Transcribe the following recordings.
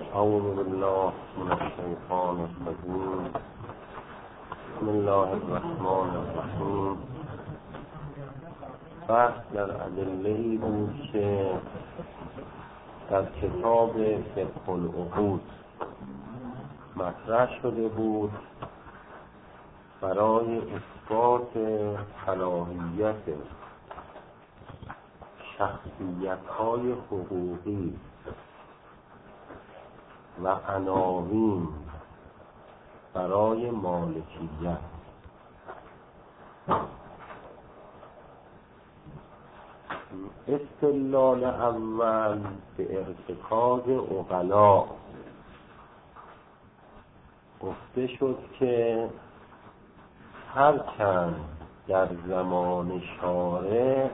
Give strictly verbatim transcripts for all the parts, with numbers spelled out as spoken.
اعوذ بالله من الشیطان الرجیم. بسم الله الرحمن الرحیم. بحث در ادله‌ای بود که در کتاب فقه العقود مطرح شده بود برای اثبات صلاحیت شخصیت‌های حقوقی و عناوین برای مالکیت. استدلال اول به ارتکاز عقلا گفته شد که هرچند در زمان شارع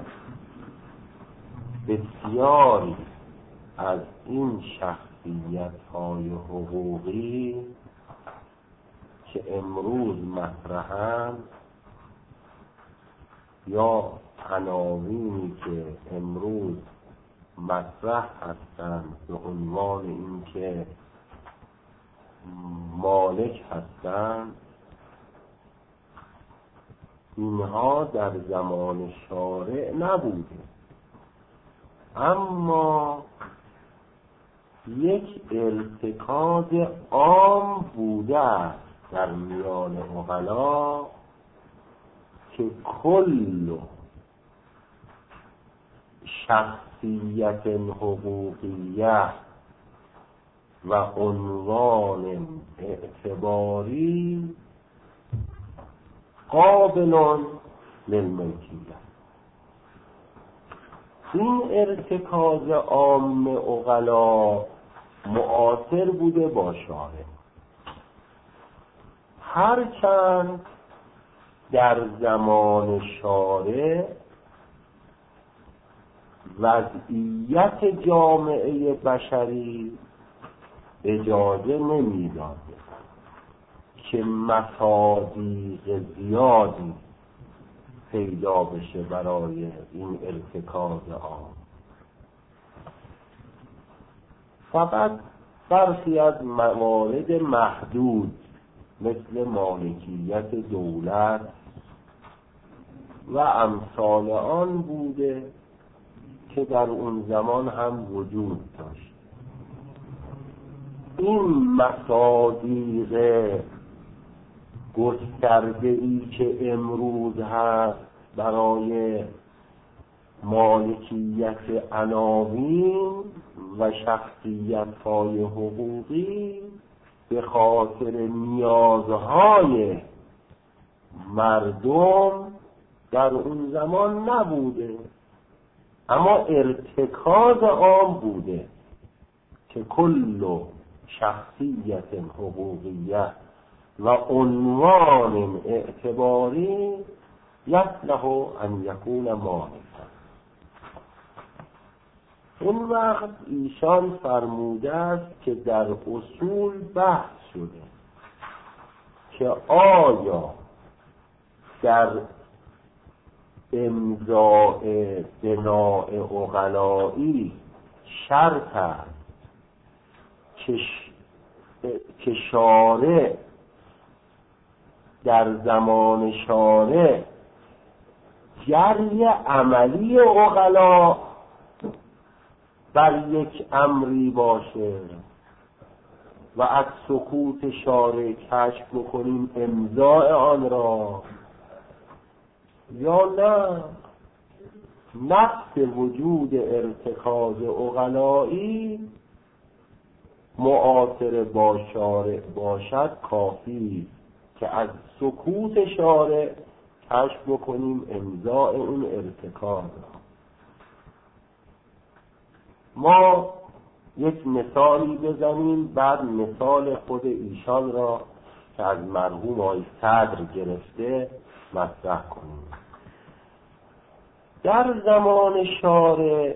بسیاری از این شخصیت‌های حقوقی که امروز مطرحند یا عناوینی که امروز مطرح هستند به عنوان اینکه مالک هستند، اینها در زمان شارع نبوده، اما یک ارتکاز عام بوده است در میان عقلا که کل شخصیت حقوقیه و عنوان اعتباری قابل للملکیت. این ارتکاز عام عقلا معاصر بوده با شارع، هرچند در زمان شارع وضعیت جامعه بشری اجازه نمیداده که مصادیق زیادی پیدا بشه برای این ارتکاز عام. فقط برخی از موارد محدود مثل مالکیت دولت و امثال آن بوده که در اون زمان هم وجود داشت. این مصادیق گسترده‌ای که امروز هست برای مالکیت عناوین و شخصیت‌های حقوقی به خاطر نیازهای مردم در اون زمان نبوده، اما ارتکاز عام بوده که کل شخصیت حقوقیه و عنوان اعتباری یصلح ان یکون مالکا. اون وقت ایشان فرموده است که در اصول بحث شده که آیا در امضاء بناء عقلایی شرط است که شارع در زمان شارع جری عملی عقلا بر یک امری باشه و از سکوت شارع کشف بکنیم امضاء آن را، یا نه نفس وجود ارتکاز عقلایی معاصر با شارع باشد کافی که از سکوت شارع کشف بکنیم امضاء اون ارتکاز. ما یک مثالی بزنیم، بعد مثال خود ایشان را که از مرحوم آقای صدر گرفته مطرح کنیم. در زمان شارع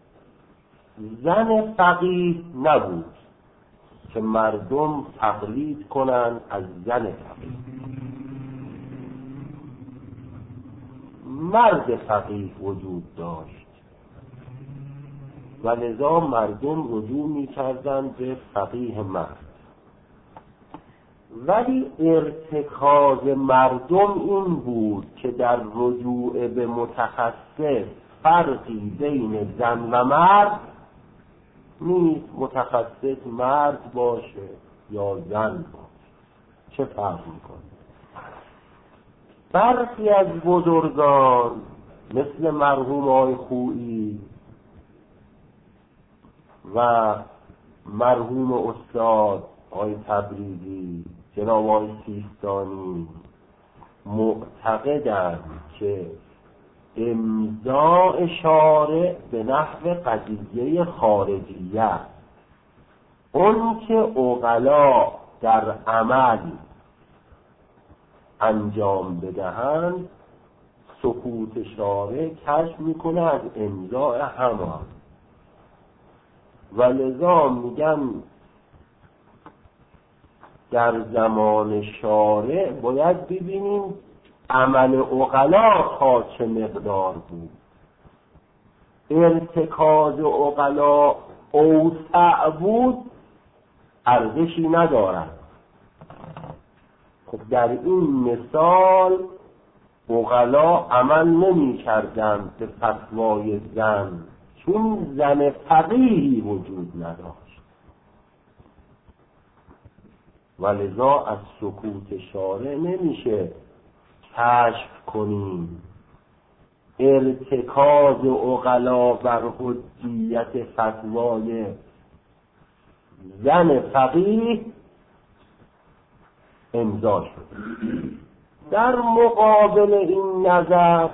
زن فقیه نبود که مردم تقلید کنند از زن فقیه، مرد فقیه وجود داشت و لذا مردم رجوع می‌کردند به فقیه مرد. ولی ارتکاز مردم این بود که در رجوع به متخصص فرقی بین زن و مرد نیست، متخصص مرد باشه یا زن باشه، چه فرق میکنه؟ برخی از بزرگان مثل مرحوم آقای خویی و مرحوم استاد آقای تبریزی، جناب آقای سیستانی، معتقدند که امضاء شارع به نحو قضیه خارجیه، اون که عقلا در عمل انجام بدهند سکوت شارع کشف میکنه از امضاء همان، و لذا میگن در زمان شارع باید ببینیم عمل عقلا تا چه مقدار بود. ارتکاز عقلا اوسع بود ارزشی ندارد. خب در این مثال عقلا عمل نمی کردند به فتوای زن، چون زن فقیهی وجود نداشت، ولذا از سکوت شارع نمیشه کشف کنیم ارتکاز عقلا بر حجیت فتوای زن فقیه امضا شد. در مقابل این نظر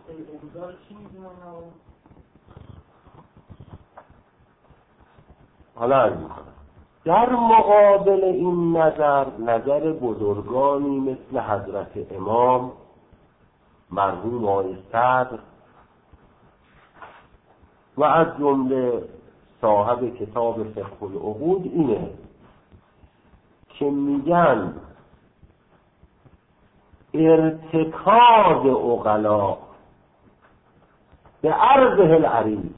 حالا عرض می‌کنم، در مقابل این نظر نظر بزرگانی مثل حضرت امام مرحوم آقای صدر و از جمله صاحب کتاب فقه العقود اینه که میگن ارتکاز عقلا به عرضه العریض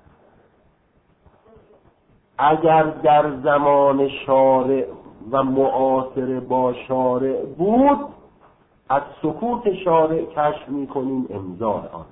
اگر در زمان شارع و معاصر با شارع بود، از سکوت شارع کشف میکنیم امضاء آن،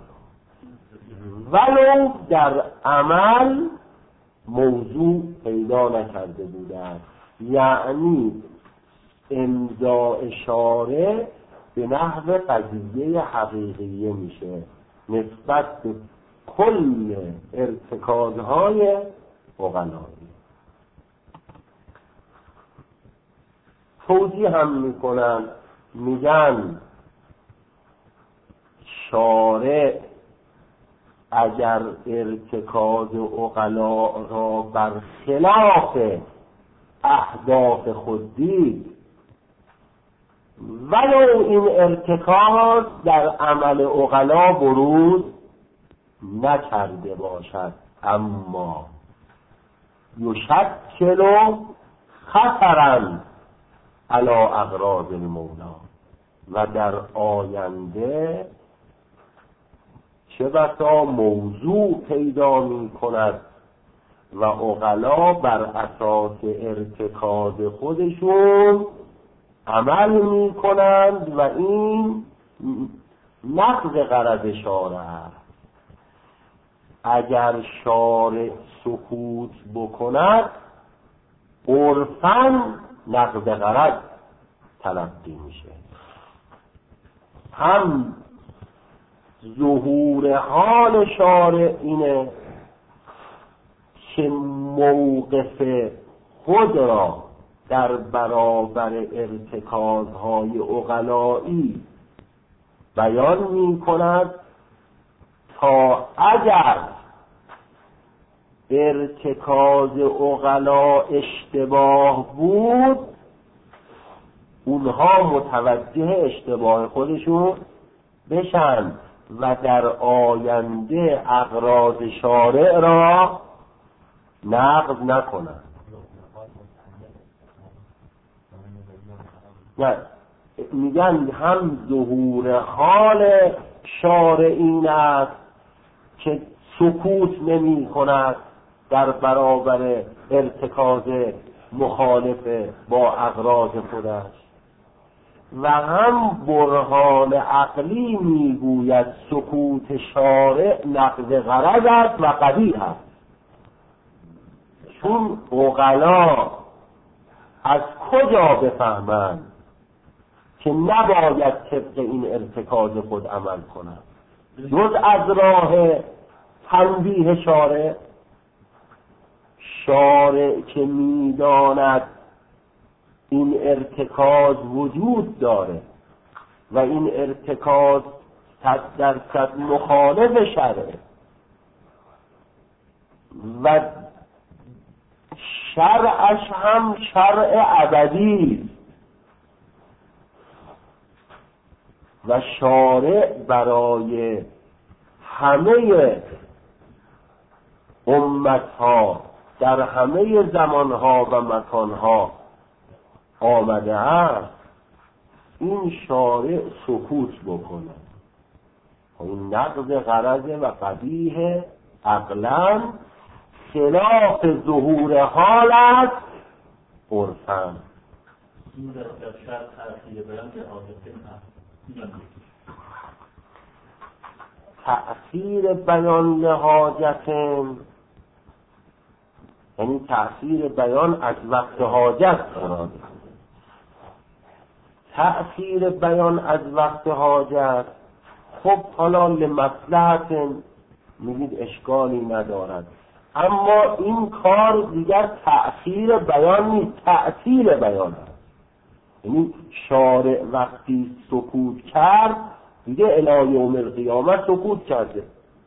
ولو در عمل موضوع پیدا نکرده بوده است. یعنی امضاء شارع به نحو قضیه حقیقیه میشه نسبت به کل ارتکازهای عقلایی. توضیح هم میکنن، میگن شارع اگر ارتکاز عقلا را بر خلاف اهداف خود دید، ولو این ارتکاز در عمل عقلا بروز نکرده باشد، اما یشکل خطرا علی اغراض المولا، و در آینده چه بسا موضوع پیدا می کند و عقلا بر اساس ارتکاز خودشون عمل می کنند و این نقض غرض شارع است. اگر شارع سکوت بکند عرفاً نقض غرض تلقی میشه. هم ظهور حال شارع اینه که موقف خود را در برابر ارتکازهای عقلایی بیان می کند تا اگر ارتکاز عقلا اشتباه بود اونها متوجه اشتباه خودشون بشن و در آینده اغراض شارع را نقض نکنند. نه، میگن هم ظهور حال شارع این است که سکوت نمی کند در برابر ارتکاز مخالف با اغراض خودش و هم برهان عقلی میگوید سکوت شارع نقض غرض است و قبیح است. چون عقلا از کجا بفهمند که نباید طبق این ارتکاز خود عمل کنند جز از راه تنبیه شارع؟ شارع که میداند این ارتکاز وجود داره و این ارتکاز صد درصد مخالف شرعه و شرعش هم شرع ابدی و شارع برای همه امتها در همه زمانها و مکانها آمده است، این شارع سکوت بکنه. این نقض غرض و قبیح عقلاً خلاف ظهور حال است عرفاً. این در شرط تأثیر بیان که تأثیر بیان لحاجت، یعنی تأثیر بیان از وقت حاجت قرار. تأثیر بیان از وقت حاجت خب حالا لمصلحت میگید اشکالی ندارد، اما این کار دیگر تأثیر بیان نیست، تأثیر بیان است. یعنی شارع وقتی سکوت کرد دیگه الی یوم القیامت سکوت کرده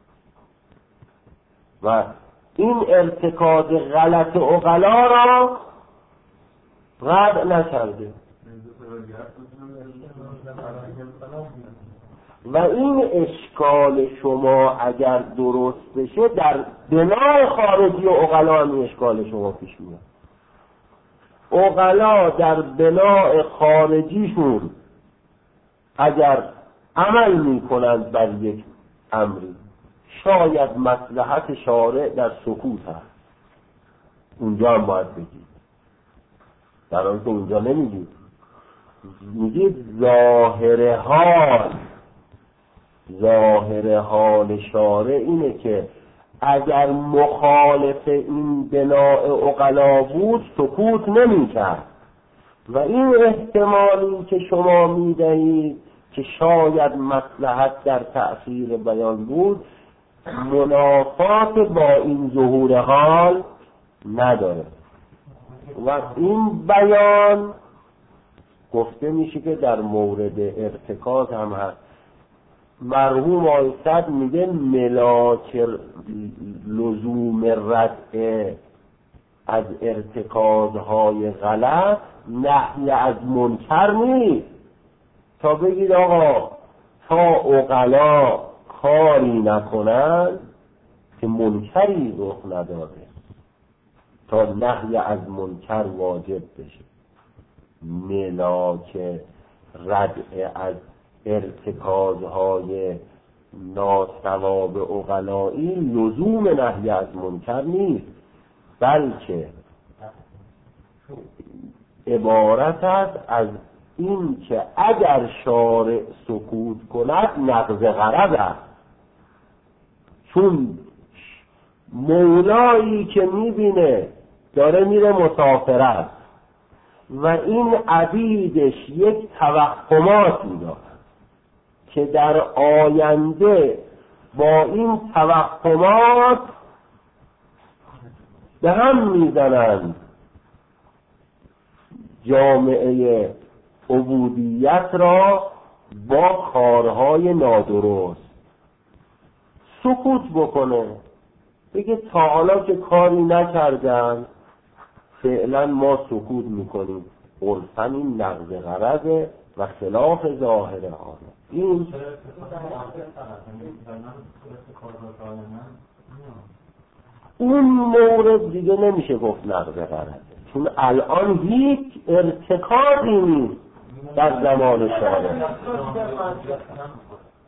و این ارتکاز غلط عقلا را رد نکرده و این اشکال شما اگر درست بشه در بنای خارجی و عقلا این اشکال شما پیش میاد. عقلا در بنای خارجیشون اگر عمل میکنند بر یک امری شاید مصلحت شارع در سکوت هست، اونجا هم باید بگید، در حالی که اونجا نمیگید، میگید ظاهر حال ظاهر حال شارع اینه که اگر مخالف این بناء عقلا بود سکوت نمی‌کرد و این احتمالی که شما میدهید که شاید مصلحت در تأثیر بیان بود منافات با این ظهور حال نداره و این بیان گفته میشه که در مورد ارتکاز هم هست. مرحوم آیصد میگه ملاک لزوم رد از ارتکازهای غلط نهی از منکر نیست. تا بگید آقا تا عقلا کاری نکنن که منکری رخ نداره تا نهی از منکر واجب بشه. ملاک رد از ارتکازهای ناصواب عقلایی لزوم نهی از منکر نیست، بلکه عبارت است از این که اگر شارع سکوت کند نقض غرض است. چون مولایی که میبینه داره میره مسافرت و این عبیدش یک توهمات میداد که در آینده با این توهمات به هم میزنند جامعه عبودیت را با کارهای نادرست. سکوت بکنه، بگه تا حالا که کاری نکردن فعلا ما سکوت میکنیم، عرفاً این نقض غرضه و خلاف ظاهر حال. این اون مورد دیگه نمیشه گفت نقض غرضه، چون الان هیچ ارتکابی نیست در زمان شارع.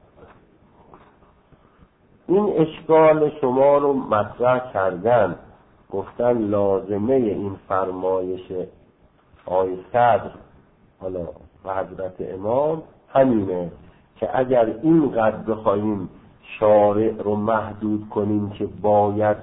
این اشکال شما رو مطرح کردن گفتن لازمه این فرمایش آقای صدر حالا و حضرت امام همینه که اگر اینقدر بخوایم شارع رو محدود کنیم که باید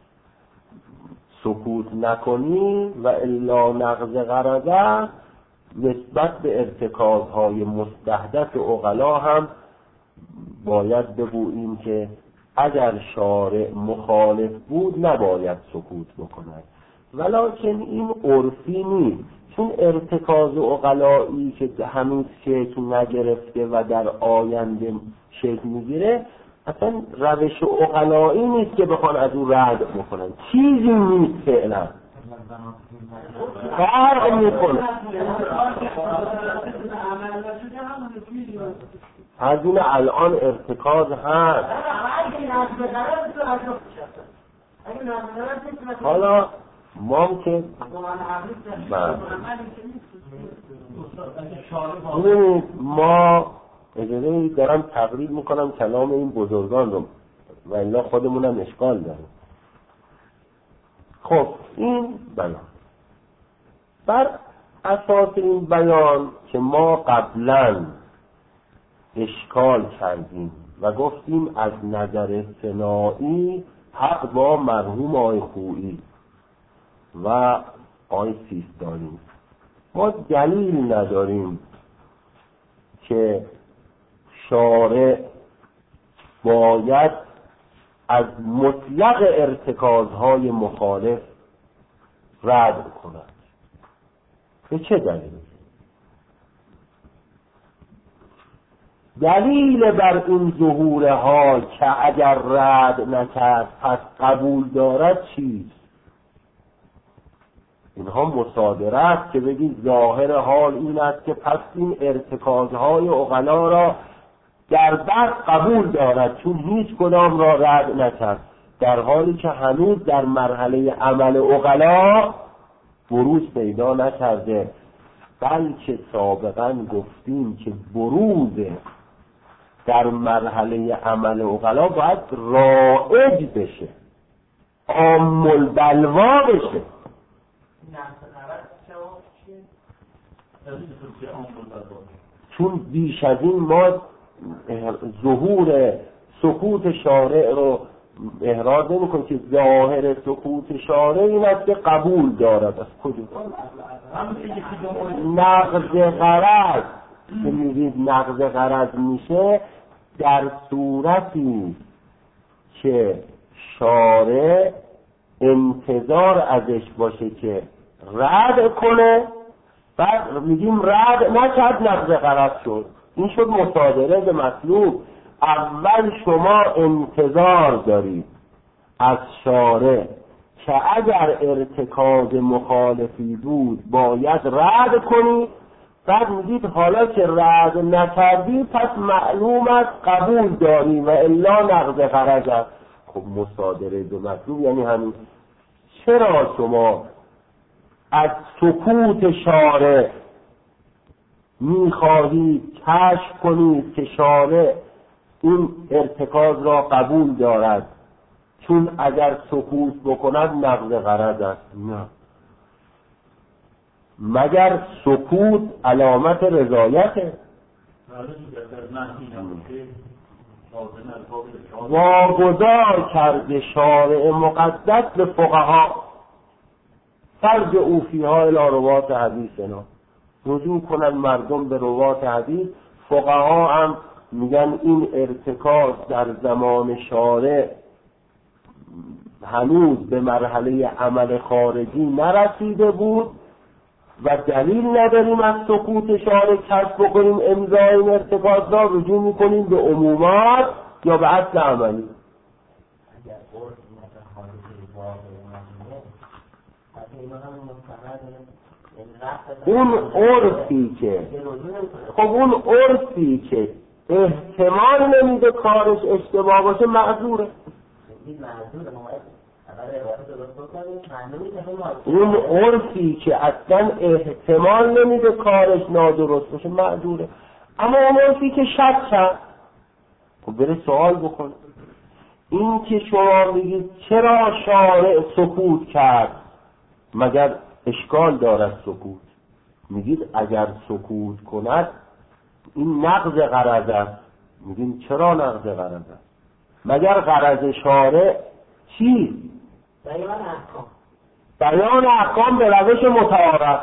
سکوت نکنیم و الا نقض غرضه، نسبت به ارتکازهای مستحدث عقلا هم باید بگوییم که اگر شارع مخالف بود نباید سکوت بکند، ولکن این عرفی نیست، چون ارتکاز عقلایی که هنوز شکل نگرفته و در آینده شکل میگیره اصلا روش عقلایی نیست که بخوان از اون رد بکنن، چیزی نیست فعلا فرق میکنه. از این الان ارتکاز هست. حالا ما که ببینید ما اجازه دارم تقریر میکنم کلام این بزرگان رو و الا خودمونم اشکال داریم. خب این بیان بر اساس این بیان که ما قبلا اشکال کردیم و گفتیم از نظر ثنایی حق با مرحوم آقای خویی و آقای سیستانی، ما دلیل نداریم که شارع باید از مطلق ارتکازهای مخالف رد کند. به چه دلیل؟ دلیل بر این ظهور حال که اگر رد نکرد پس قبول دارد چیست؟ اینها مصادره است که بگید ظاهر حال این است که پس این ارتکازهای عقلا را در بعد قبول دارد چون هیچ کدام را رد نکرد، در حالی که هنوز در مرحله عمل عقلا بروز پیدا نکرده، بلکه سابقا گفتیم که بروز در مرحله عمل عقلا باید رائج بشه، عام البلوا بشه. چون بیش از این ما ظهور سکوت شارع رو احراز نمی کنیم که ظاهر سکوت شارع این است که قبول دارد. از کجا؟ نقض غرض که میگید نقض غرض میشه در صورتی که شارع انتظار ازش باشه که رد کنه، بعد میگیم رد نکرد نقض غرض شد، این شد مصادره به مطلوب. اول شما انتظار دارید از شارع که اگر ارتکاز مخالفی بود باید رد کنید، بعد میگید حالا که رد نکردی پس معلوم است قبول داری و الا نقض غرض است. خب مصادره به مطلوب یعنی همین. چرا شما از سکوت شارع میخواهید کشف کنید که شارع این ارتکاز را قبول دارد چون اگر سکوت بکند نقض غرض است؟ نه، مگر سکوت علامت رضایته. واگذار کرده شارع مقدس به فقها فرج اوفیها الی روات حدیثنا، رجوع کنن مردم به روات حدیث. فقها هم میگن این ارتکاز در زمان شارع هنوز به مرحله عمل خارجی نرسیده بود و دلیل نداریم از سکوت شارع کسب بکنیم امضای این ارتکاز را، رجوع میکنیم به عمومات یا به اصل عملی. اون عرفی که خب اون عرفی که احتمال نمیده کارش اشتباه باشه معذوره. اون عرفی که اصلا احتمال نمیده کارش نادرست باشه معذوره. اما اون عرفی که شک کرد خب بره سوال بکن. این که شما میگید چرا شارع سکوت کرد، مگر اشکال دارد سکوت؟ میگید اگر سکوت کند این نقض غرض است. میگیم چرا نقض غرض است؟ مگر غرض شارع چی؟ بیان احکام. بیان احکام به روش متعارف.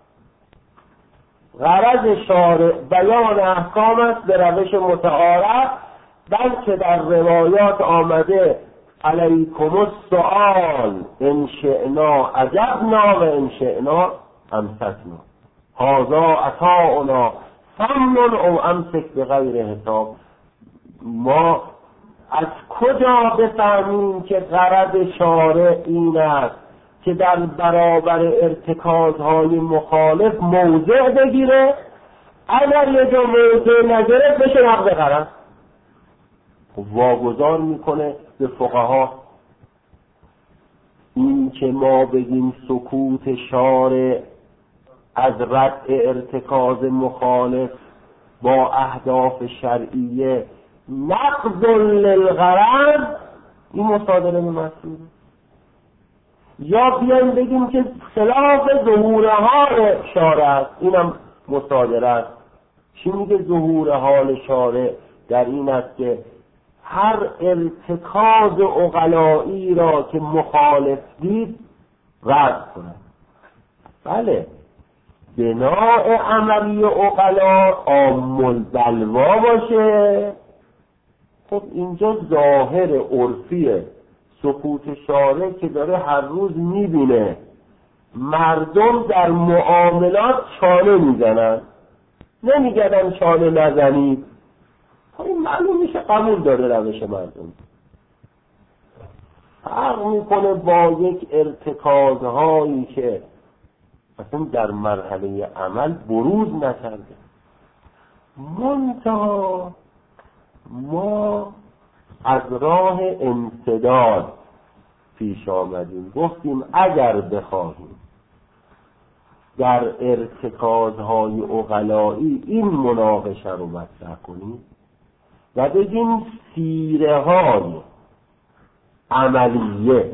غرض شارع بیان احکام است به روش متعارف، بلکه در روایات آمده علیکم السؤال ان شئنا عجبنا و ان شئنا امسکنا، هذا عطاؤنا فمنن او امسک بغیر حساب. ما از کجا بفهمیم که غرض شارع این است که در برابر ارتکازهای مخالف موضع بگیره؟ اگر یه جا موضع نگرفت بشه نقض غرض. واگذار میکنه به فقها. این که ما بگیم سکوت شارع از رد ارتکاز مخالف با اهداف شرعیه نقض للغرض، این مصادره به مسئوله. یا بیایم بگیم که خلاف ظهور حال شارع است، اینم مصادره است. چی میگه ظهور حال شارع؟ در این است که هر ارتکاز عقلایی را که مخالف دید رد کنه. بله، بناء عملی عقلا عام البلوا باشه. خب اینجا ظاهر عرفی سکوت شارع که داره هر روز میبینه مردم در معاملات چانه میزنن، نمیگن چانه نزنید. این معلوم میشه قبول داره روش مردم. فرق میکنه با یک ارتکازهایی که اصلا در مرحله عمل بروز نکرده. منتها ما از راه انسداد پیش آمدیم، گفتیم اگر بخواهیم در ارتکازهای عقلایی این مناقشه رو مطرح کنیم و بگیم سیره های عملیه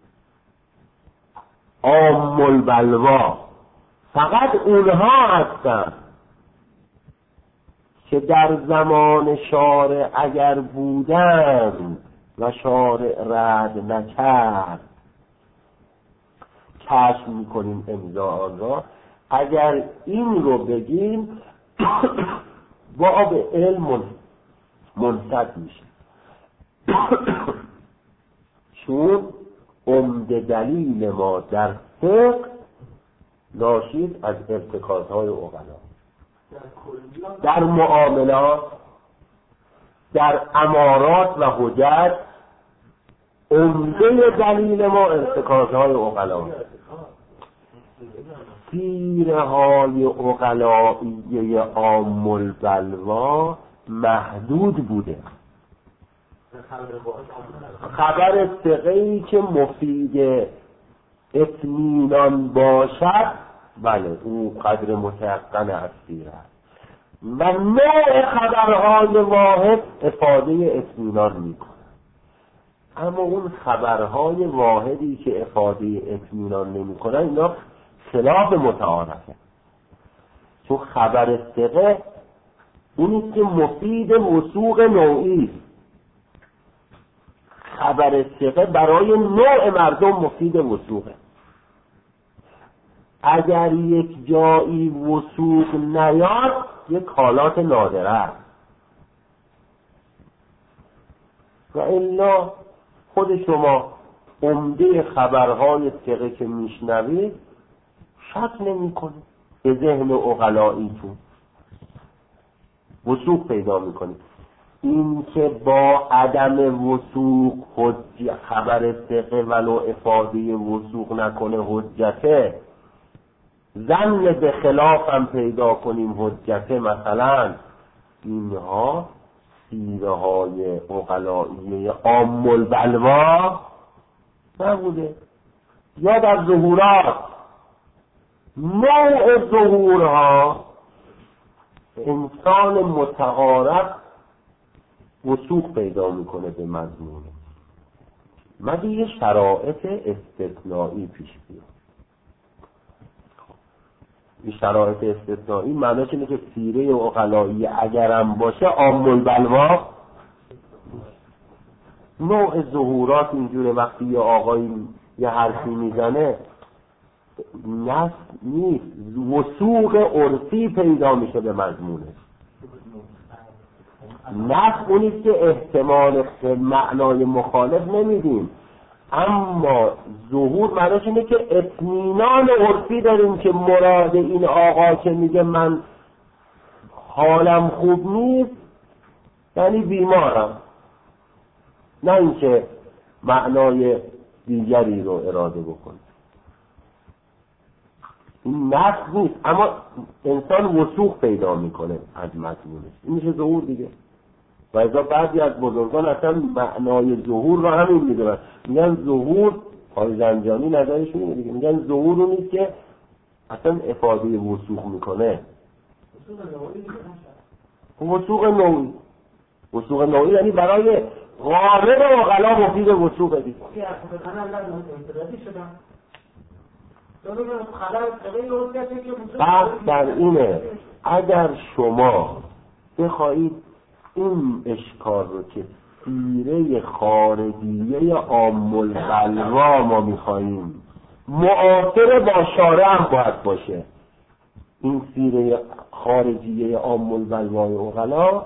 عام البلوا فقط اونها هستن که در زمان شارع اگر بودن و شارع رد نکرد کشف میکنیم امضا آن را. اگر این رو بگیم باب علم منصد میشه، چون عمده دلیل ما در فقه ناشید از ارتکازهای عقلا، در معاملات، در امارات و حجت عمده دلیل ما ارتکازهای عقلا. سیر های عقلائیه عام البلوا محدود بوده. خبر ثقه‌ای که مفید اطمینان باشد، بله او قدر متيقن از سیر است و نوع خبرهای واحد افاده اطمینان میکنه. اما اون خبرهای واحدی که افاده اطمینان نمیکنه اینا خلاف متعارفه. چون خبر ثقه اونی که مفید وثوق نوعی، خبر ثقه برای نوع مردم مفید وثوقه. اگر یک جایی وثوق نیاد یک حالات نادره است و الا خود شما عمده خبرهای ثقه که میشنوید شک نمی کنید، به ذهن عقلاییتون وثوق پیدا میکنید. این که با عدم وثوق حجت خبر ثقه ولو افاده وثوق نکنه حجته، ظن به خلاف هم پیدا کنیم حجته، مثلا اینها سیره های عقلائیه عام البلوا نبوده. یا در ظهورات نوع ظهورها انسان متعارف وثوق پیدا میکنه به مضمون. مگه یه شرایط استثنایی پیش بیاد. این شرایط استثنایی معناش اینه که سیره عقلایی اگرم باشه عام البلوا نوع ظهورات اینجوره. وقتی یه آقایی یه حرفی میزنه نفس نیست، وثوق عرفی پیدا میشه به مضمونش. نفس اونیست که احتمال معنای مخالف نمیدیم، اما ظهور معناش اینه که اطمینان عرفی داریم که مراد این آقا که میگه من حالم خوب نیست یعنی بیمارم، نه اینکه معنای دیگری رو اراده بکنه. این نفس نیست، اما انسان وثوق پیدا میکنه از مضمونش. این میشه ظهور دیگه. و ازا بعضی از بزرگان اصلا معنای ظهور رو همین میدونن، میگن ظهور، آقای زنجانی نظرش اینه دیگه، میگن ظهور رو نیست که اصلا افاده وثوق میکنه. وثوق نوعی، وثوق نوعی یعنی برای غالب عقلا مفید وثوق دیگه. بحث در اینه اگر شما بخواهید این اشکال رو که سیره خارجیه عام البلوا ما میخواییم معاصر با شارع هم باید باشه، این سیره خارجیه عام البلوای عقلا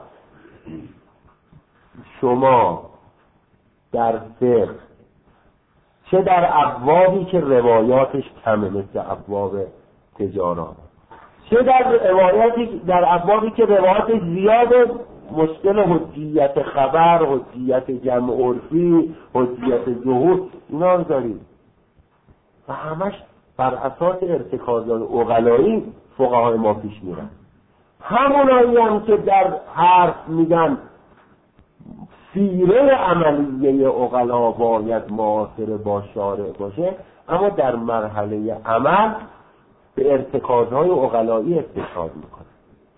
شما در فقه چه در ابوابی که روایاتش کمه مثل ابواب تجارات، چه در روایاتی در ابوابی که روایاتش زیاده، مشکل حجیت خبر، حجیت جمع عرفی، حجیت ظهور، اینا رو دارید و همش بر اساس ارتکازات عقلایی فقهای ما پیش میرن. همونایی هم که در حرف میگن سیره عملیه عقلا باید معاصر با شارع باشه، اما در مرحله عمل به ارتکازهای عقلایی استشهاد میکنه.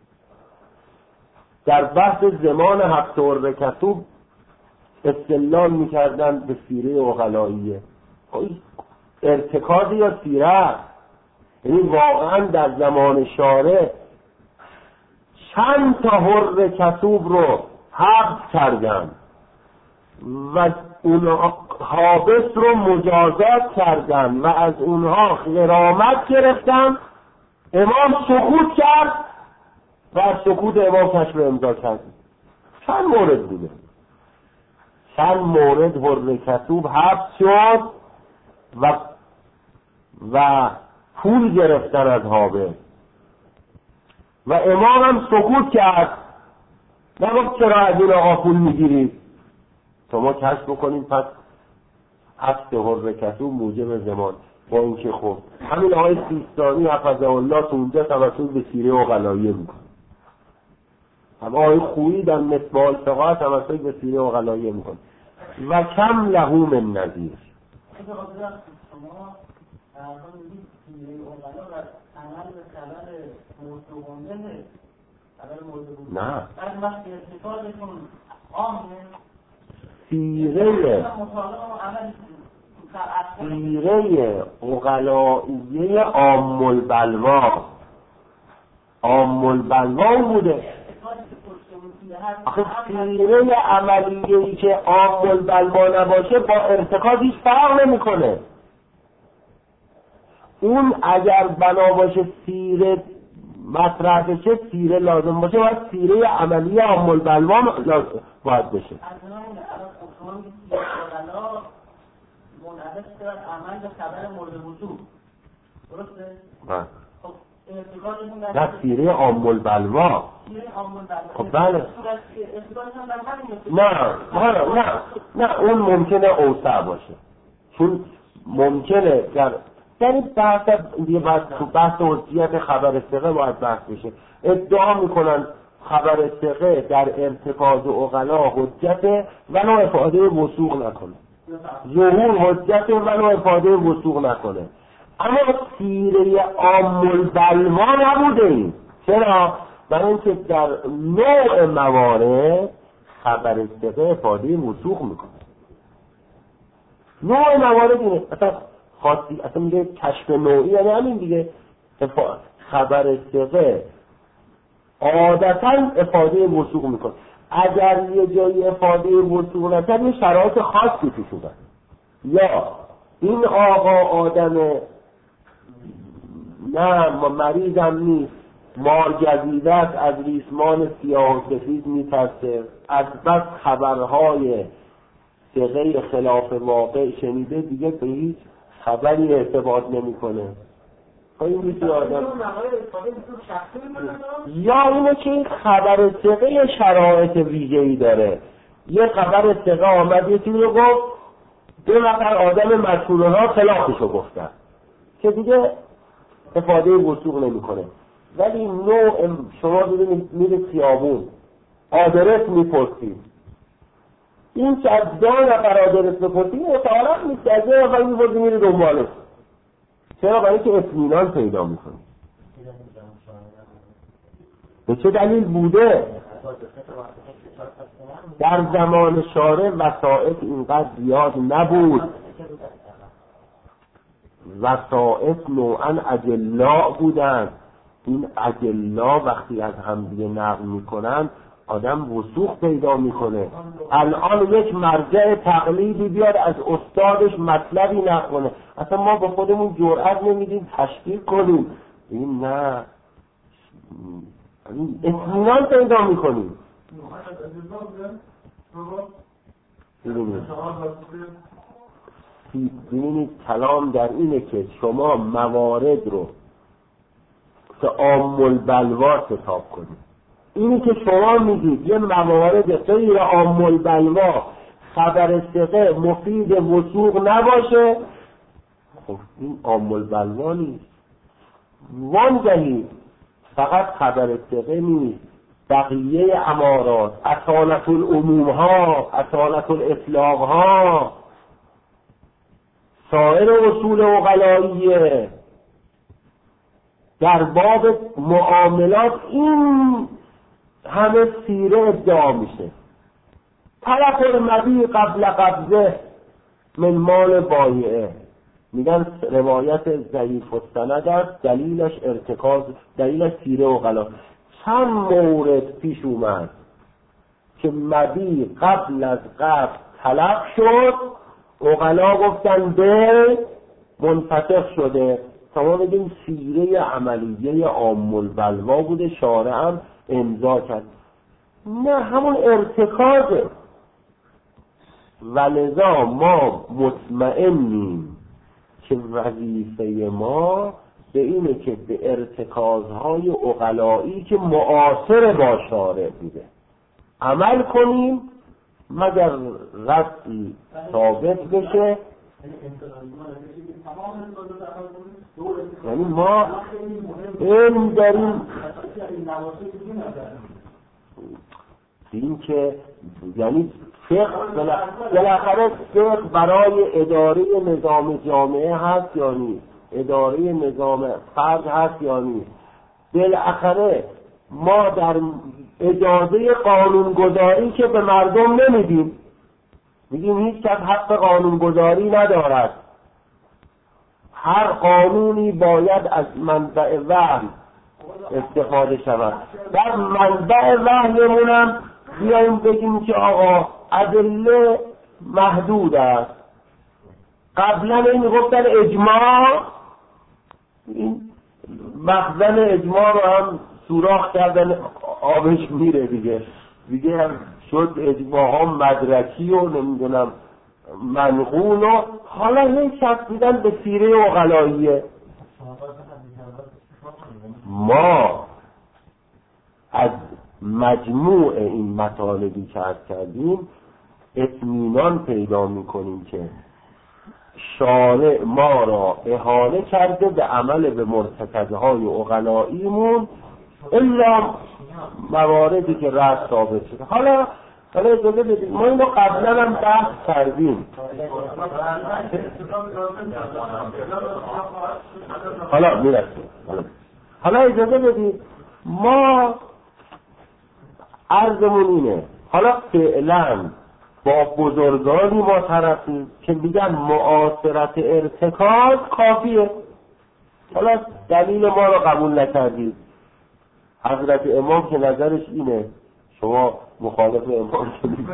در بحث زمان هفت ور کتوب استدلال میکردن به سیره عقلاییه، ارتکاز یا سیره، یعنی واقعا در زمان شارع چند تا حر کتوب رو حبس کردن و اونها حابس رو مجازات کردن و از اونها غرامت گرفتن. امام سکوت کرد و از سکوت امام کشف امضا کرد. چند مورد بوده، چند مورد حر کتوب حبس شد و و پول گرفتن از حابس و امام هم سکوت کرد، نگفت چرا از این آقا پول میگیرید. شما کشف بکنید پس حبس حر کتوب موجب زمان، با اینکه خب همین آقای سیستانی حفظه الله تو اونجا توسط به سیره عقلاییه میکنه، اما آقای خویی در مصباح الفقه توسط به سیره عقلاییه میکنه و کم له من نظیر. نه سیره سیره عقلائیه عام البلوا عام البلوا بوده. آخه سیره عملیه‌ای که عام البلوا نباشه با ارتکاز هیچ فرق نمی‌کنه. اون اگر بنا باشه سیره مطرح بشه، سیره لازم باشه، باید سیره عملیه عام البلوا باید بشه. منعکس در عمل به خبر مورد وجود، درسته؟ نه. خب ارتکازشون در سیره عام البلوا. سیره عام البلوا. خب بله. ارتکازشون در همین. نه، نه، نه، نه، اون ممکنه اوسع باشه. چون ممکنه در یعنی بحث دیگه بحث بحث حجیت خبر ثقه باید بحث بشه. ادعا میکنن خبر ثقه در ارتکاز عقلا حجت ولو افاده وثوق نکنه، ظهور حجت ولو افاده وثوق نکنه، اما سیره عام البلوا نبوده این. چرا؟ برای اینکه در نوع موارد خبر ثقه افاده وثوق میکنه. نوع موارد اینه. اصلا خاصی اصلا میگه کشف نوعی یعنی همین دیگه. خبر ثقه عادتا افاده وثوق میکنه. اگر یه جایی افاده وثوق نکرد یه شرایط خاصی توش بوده، یا این آقا آدم نه مریضم نیست، مارگزیده است، از ریسمان سیاه و سفید میترسه، از بس خبرهای ثقه خلاف واقع شنیده دیگه به هیچ خبری ارتباط نمیکنه. این میشه آدم یا اینه که این خبر ثقه شرایط ویژه‌ای داره. یه خبر ثقه آمد یه چیزی رو گفت، دو نفر آدم مسئولها خلافشو گفتن که دیگه افاده وثوق نمیکنه. ولی نوع شما ببینید میرید خیابون آدرس میپرسید، این که از دو نفر آدرس بپرسید متعارف نیست، از دو نفر میپرسید میرید دنبالش. چرا؟ برای که اطمینان پیدا میکنه. به چه دلیل بوده؟ در زمان شارع وسائط اینقدر زیاد نبود. وسائط نوعا اجلاء بودن. این اجلاء وقتی از هم دیگه نقل میکنن آدم وثوق پیدا میکنه. الان یک مرجع تقلیدی بیاد از استادش مطلبی نقل کنه، اصلا ما با خودمون جرئت نمیدیم تشکیل کنیم. این نه، اطمینان پیدا میکنیم. ببینید کلام در اینه که شما موارد رو که عام البلوا حساب کنید. اینی که شما میگید یه موارد غیر عام البلوا خبر ثقه مفید وثوق نباشه، خب این عام البلوا نیست. وانگهی فقط خبر ثقه نیست، بقیه امارات، اصالت العموم ها، اصالت الاطلاق ها، سایر اصول عقلائیه در باب معاملات این همه سیره ادعا میشه. طرف المبیع قبل قبضه من مال بایعه، میگن روایت ضعیف السند است، دلیلش ارتکاز، دلیلش سیره عقلا. چند مورد پیش اومد که مبیع قبل از قبض طلب شد، عقلا گفتن به منفتح شده. تا ما بگیم سیره عملیه عام البلوا بوده، شارع هم امضا کرد. نه، همون ارتکازه. ولذا ما مطمئنیم که وظیفه ما به اینه که به ارتکازهای عقلایی که معاصر با شارع بوده عمل کنیم، مگر رفعی ثابت بشه. یعنی ما این داریم این که یعنی فقه بالاخره فقه برای اداره نظام جامعه هست یا نیست، اداره نظام فرد هست یا نیست. بالاخره ما در اجازه قانونگذاری که به مردم نمیدیم، میگیم هیچ کس حق قانونگذاری ندارد، هر قانونی باید از منبع وحی استفاده شود. در منبع وحیمونم بیاییم بگیم که آقا ادله محدود است. قبلا این گفتن اجماع، این مخزن اجماع رو هم سوراخ کردن، آبش میره دیگه دیگه هم شد اجماع ها مدرکی و نمیدونم منقول و حالا هی چسبیدن به سیره عقلائیه. ما از مجموع این مطالبی که عرض کردیم اطمینان پیدا میکنیم که شارع ما را اهانه کرده به عمل به مرتکزهای عقلائیمون الا مواردی که رد ثابت شده. حالا حالا اجازه بدید ما اینو قبلا هم بحث کردیم. حالا میرسیم. حالا اجازه بدید ما عرضمون اینه، حالا فعلا با بزرگانی ما طرفیم که میگن معاصرت ارتکاز کافیه. حالا دلیل ما رو قبول نکردید. حضرت امام که نظرش اینه، شما مخالف امام شدید.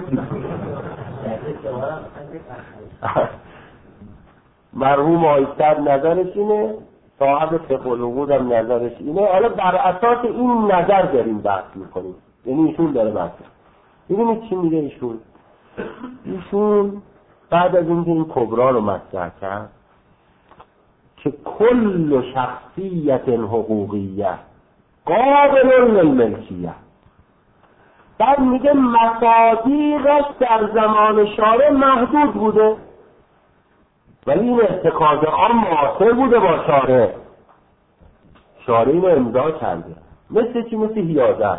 مرحوم آیستر نظرش اینه، صاحب فقه الوقود هم نظرش اینه. حالا بر اساس این نظر داریم بحث میکنیم، یعنی ایشون داره بحث. ببینید چی میگه ایشون. ایشون بعد از اینکه این کبرا رو مطرح کرد که کل شخصیت حقوقیه قابل للملکیه، بعد میگه مصادیقش در زمان شارع محدود بوده، ولی این ارتکاز عام معاصر بوده با شارع. شارع اینو امضا کرده. مثل چی؟ مثل حیازت.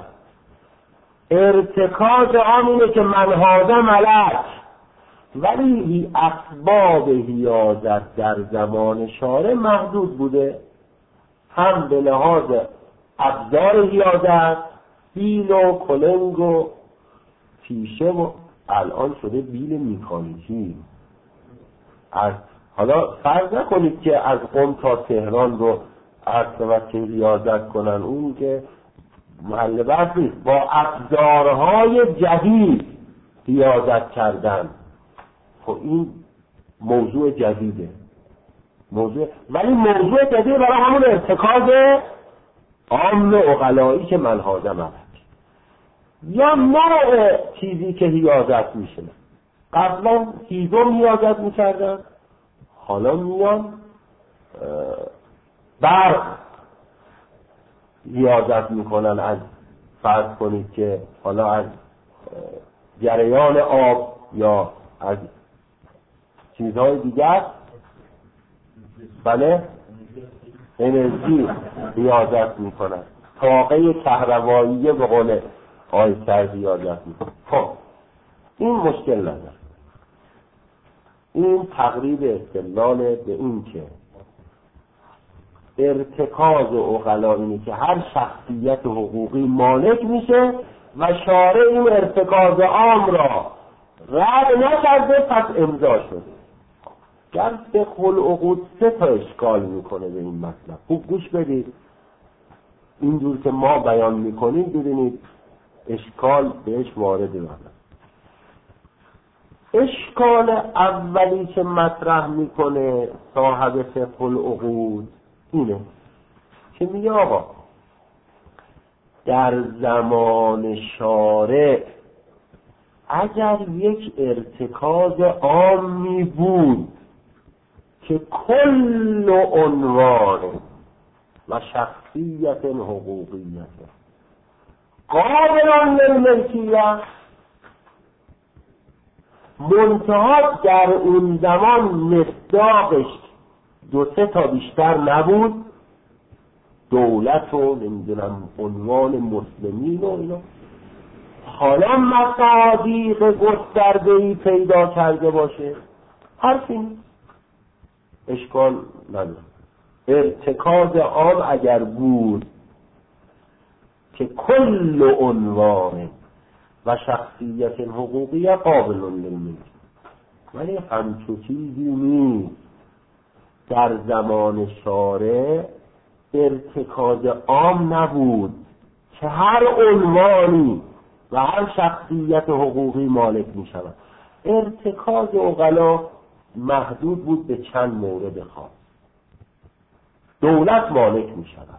ارتکاز عام اینه که من هذا ملک، ولی اسباب حیازت در زمان شارع محدود بوده، هم به لحاظ ابزار حیازت، بیل و کلنگ و تیشه و الان شده بیل میکانیکی. از حالا فرض نکنید که از قم تا تهران رو از سمت که حیازت کنن، اون که محل بحث نیست. با ابزارهای جدید حیازت کردن، خب این موضوع جدیده، موضوع ولی موضوع جدید برای همون ارتکاز عام عقلایی که من هذا ملک، یا نوع چیزی که حیازت میشه. قبلا هیزم حیازت میکردن، حالا میان برق حیازت میکنن از، فرض کنید که حالا از جریان آب یا از چیزهای دیگر، بله انرژی حیازت میکنن. طاقه کهربایی به قول آیستر حیازت میکنن. خب این مشکل نداره. این تقریب استدلال به این که ارتکاز عقلا اینه که هر شخصیت حقوقی مالک میشه و شارع این ارتکاز عام را رد نکرده، پس امضا شده. گر فقه العقود سه تا اشکال میکنه به این مطلب. خوب گوش بدید، اینجور که ما بیان میکنیم ببینید اشکال بهش وارد نمیشه. اشکال اولی که مطرح میکنه صاحب فقه العقود اینه که میگه آقا در زمان شارع اگر یک ارتکاز عامی بود که کل عنوان و شخصیت حقوقیت قابل للملکیه، منتها در اون زمان مصداقش دو سه تا بیشتر نبود، دولت و نمیدونم عنوان مسلمین و اینا، حالا مصادیق گسترده‌ای پیدا کرده باشه، حرفی نیست، اشکال نداره. ارتکاز عام اگر بود که کل عنوان و شخصیت حقوقی قابل للملک، ولی همچو چیزی نیست. در زمان شارع ارتکاز عام نبود که هر عنوانی و هر شخصیت حقوقی مالک می شود. ارتکاز عقلا محدود بود به چند مورد خاص. دولت مالک می شود،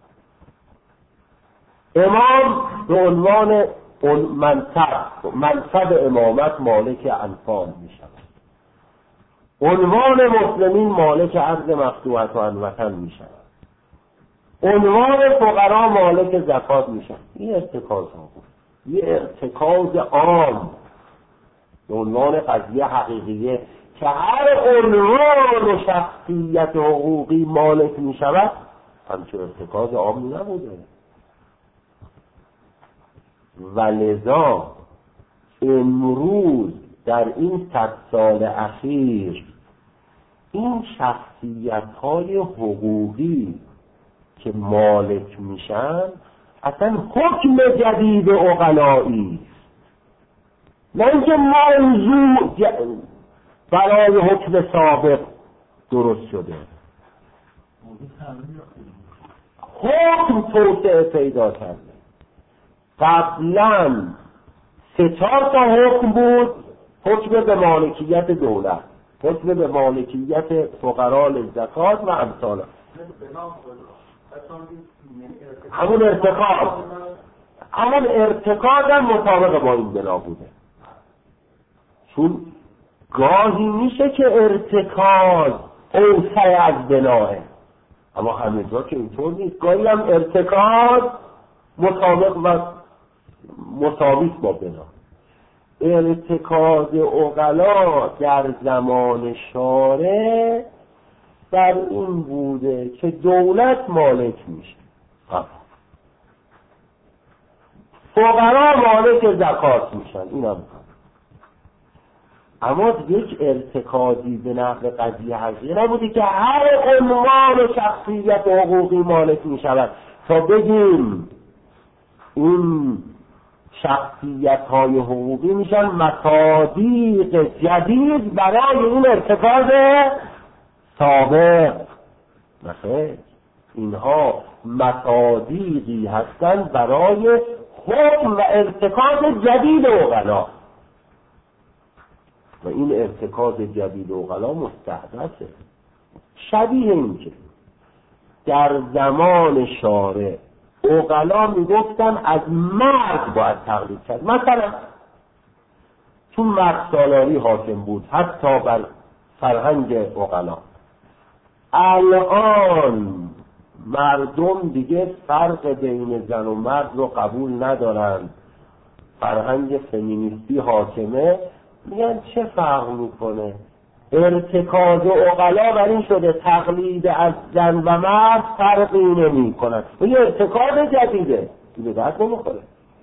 امام به عنوان منصب منصب امامت مالک انفال می شود، عنوان مسلمین مالک عرض مفتوحت و الوطن می شود، عنوان فقرا مالک زکات می شود. این ارتکاز ها بود، یه ارتکاز عام به عنوان قضیه حقیقیه که هر عنوان و شخصیت حقوقی مالک می شود، همچون ارتکاز عام نبوده. و لذا امروز در این صد سال اخیر این شخصیت های حقوقی که مالک میشن اصلا حکم جدید عقلایی، نه اینکه موضوع برای حکم سابق درست شده، حکم توسعه پیدا کرده. قبلا سه چهار تا حکم بود، حکم به مالکیت دولت، حکم به مالکیت فقرا زکات و امثال، همون ارتکاز همون ارتکاز هم مطابق با این بنا بوده. چون گاهی میشه که ارتکاز اوسع از بناه، اما همه جا که اینطور نیست. گاهی هم ارتکاز مطابق و مساویت با بنا. ارتکاز عقلا در زمان شارع در این بوده که دولت مالک میشه، فقرا مالک زکات میشن، این هم. اما یک ارتکازی به نحو قضیه حقیقی نبوده که هر عنوان و شخصیت حقوقی مالک میشود تا بگیم این شخصیت های حقوقی میشن مصادیق جدید برای این ارتکاز سابق. نخیر، اینها مصادیقی هستند برای حکم و ارتکاز جدید عقلا، و این ارتکاز جدید عقلا مستحدثه. شبیه این که در زمان شارع عقلا میگفتن از مرد باید تقلید کرد، مثلا چون مرد سالاری حاکم بود حتی بر فرهنگ عقلا. الان مردم دیگه فرق بین زن و مرد رو قبول ندارن، فرهنگ فمینیستی حاکمه، میگن چه فرق میکنه، ارتکاز عقلا بر این شده تقلید از زن و مرد فرقی نمی کند، و یه ارتکاز جدیده دیگه درد نمیخوره.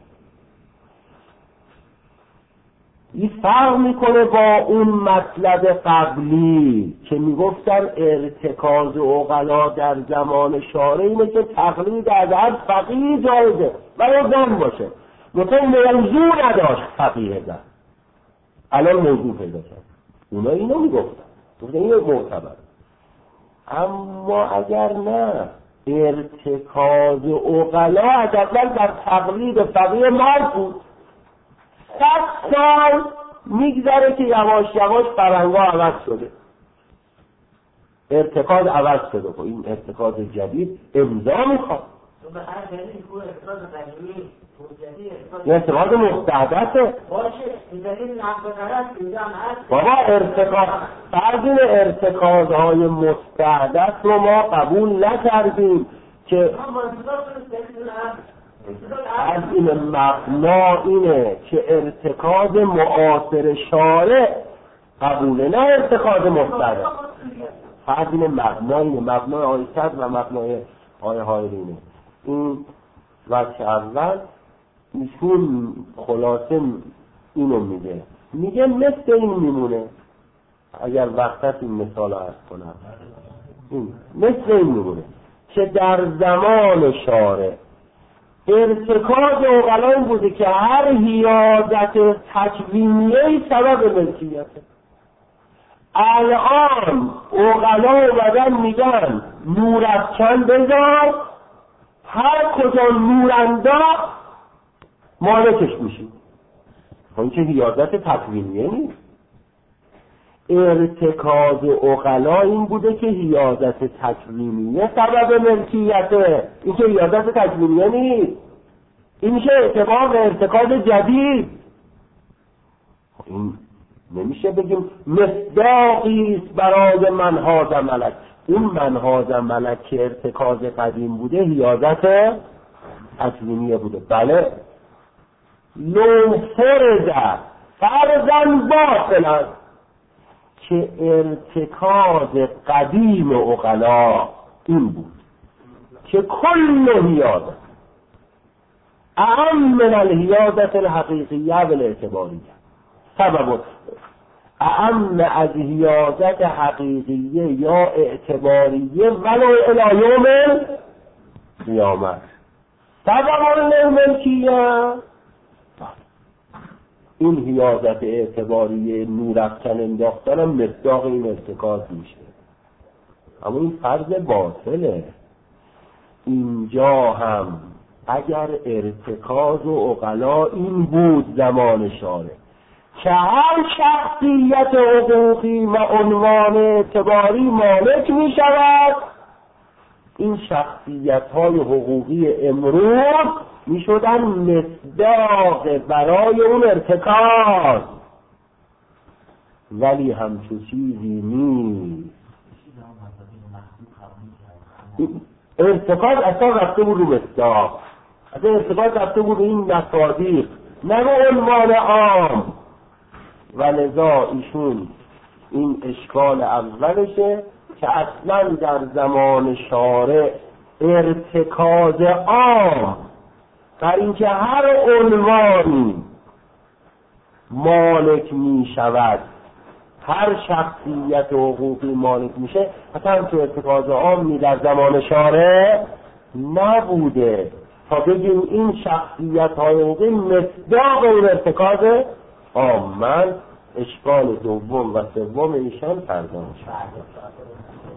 این فرق میکنه با اون مطلب قبلی که میگفتن ارتکاز عقلا در زمان شارع اینه که تقلید از هر فقیه جایزه برای زن باشه، مثلا موضوع نداشت فقیه زن، الان موضوع پیدا کرد. اونا اینو میگفتن، گفتن اینو معتبر. اما اگر نه، ارتکاز عقلا از اول در تقلید فقیه مرد بود، صد سال میگذره که یواش یواش فرهنگا عوض شده، ارتکاز عوض شده، و این ارتکاز جدید امضا میخواد. این ارتکاز مستحدثه. بابا ارتکاز بعضی ارتکازهای مستحدث رو ما قبول نکردیم که از این مبنا اینه که ارتکاز معاصر شارع قبوله، نه ارتکاز مستحدث. از این مبنا اینه، مبنای آیسد و مبنای آیه هایرینه. این وجه اول ایشون خلاصه اینو میگه، میگه مثل این میمونه، اگر وقتت این مثال عرض کنم، این مثل این میمونه که در زمان شارع ارتکاز عقلا این بوده که هر حیازت تکوینیه‌ای سبب ملکیته. الان عقلا اومدن میگن نورافکن بذار، هر کجا نور انداخت مالکش میشید. این که حیازت تکوینیه نیست. ارتکاز عقلا این بوده که حیازت تکوینیه سبب ملکیته، این که حیازت تکوینیه نیست. این میشه اعتبار به ارتکاز جدید. این نمیشه بگیم مصداقی است برای منهاز ملک. اون منهاز ملک که ارتکاز قدیم بوده حیازت تکوینیه بوده. بله، لو فرض فرضاً باطلاً که ارتکاز قدیم عقلا این بود که کل حیازت اعم من الحیازت الحقیقیه و الاعتباریه، سبب اعم از حیازت حقیقیه یا اعتباریه ولو الی یوم قیامت، سبب الملکیه این حیازت اعتباری نورافکن انداختن هم مصداق این ارتکاز میشه. اما این فرض باطله. اینجا هم اگر ارتکاز و عقلا این بود زمان شارع که هر شخصیت حقوقی و عنوان اعتباری مالک می شود، این شخصیت های حقوقی امروز می شدن مصداق برای اون ارتکاز، ولی همچون چیزی نیست. ارتکاز اصلا رفته بود رو مصداق، اصلا ارتکاز رفته بود این مصادیق، نه به عنوان عام. و لذا ایشون این اشکال اولشه که اصلا در زمان شارع ارتکاز عام در اینکه هر عنوانی مالک می شود، هر شخصیت حقوقی مالک میشه، اصلا تو ارتکاز عامی در زمان شارع نبوده تا بگیم این شخصیت های حقوقی مصداق اون ارتکاز عام. من اشکال دوم و سوم ایشان پرداخت شد.